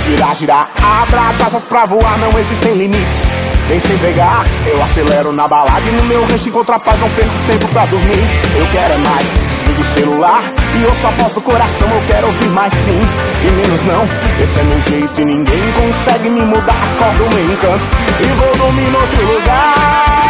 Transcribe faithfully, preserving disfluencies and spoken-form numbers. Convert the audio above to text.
girar, girar. Abra as asas pra voar, não existem limites. Vem sem pegar, eu acelero na balada e no meu rancho encontro a paz, não perco tempo pra dormir. Eu quero é mais, desligo o celular e ouço a voz do coração. Eu quero ouvir mais sim e menos não. Esse é meu jeito e ninguém consegue me mudar. Acordo o meu encanto e vou dormir em outro lugar.